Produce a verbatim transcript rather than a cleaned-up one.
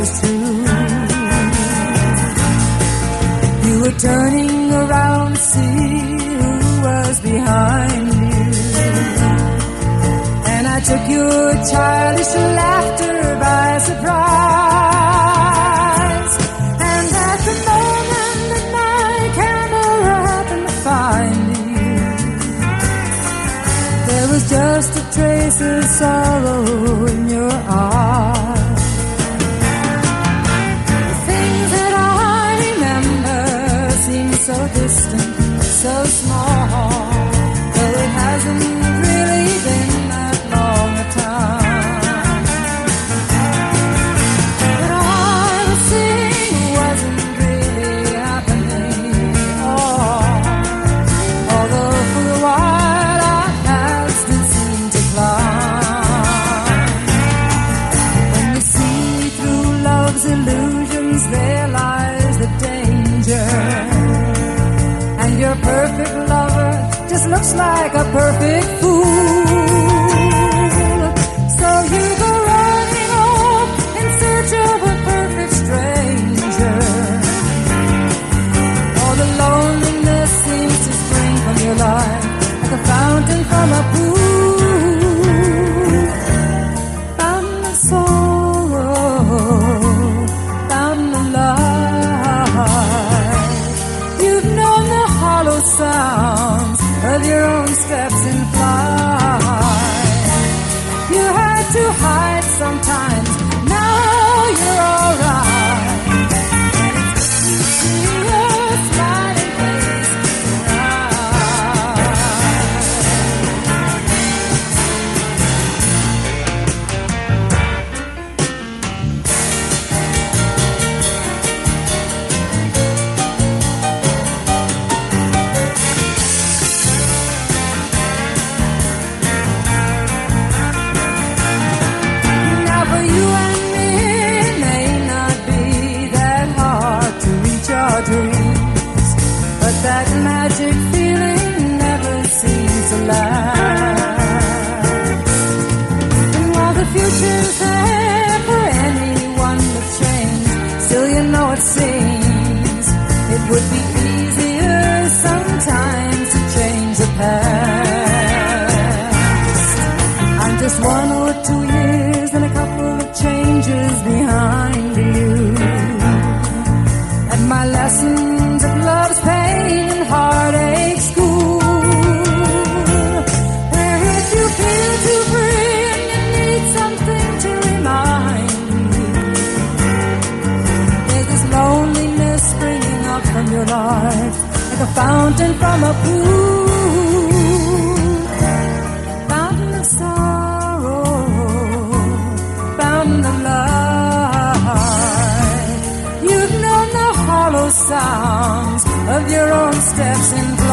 was true. You were turning around to see who was behind you, and I took your childish laughter by surprise. And at the moment that my camera happened to find you, there was just a trace of sorrow in your eyes. The things that I remember seem so distant, so small, though it hasn't really been that long a time. But I was seeing wasn't really happening at all, although for a while our paths did seem to climb. When you see through love's illusions, there lies the danger, and your perfect lover just looks like a perfect fool. So you go running off in search of a perfect stranger. All the loneliness seems to spring from your life like a fountain from a pool. Fountain of sorrow, fountain of light. You've known the hollow sounds of your own steps in flight. You had to hide sometimes, now you're alright. And it's good to see your smiling face tonight. Now for you and me, it may not be that hard to reach our dreams, but that magic feeling never seems to last. And while the future's there for anyone to change, still you know it seems it would be easier sometimes to change the past. I'm just one or two years and a couple of changes behind you, and my lessons of love's pain and heartache school. Where if you feel too free and you need something to remind you, there's this loneliness springing up from your life like a fountain from a pool. Fountain of sorrow, fountain of light. You've known the hollow sounds of your own steps in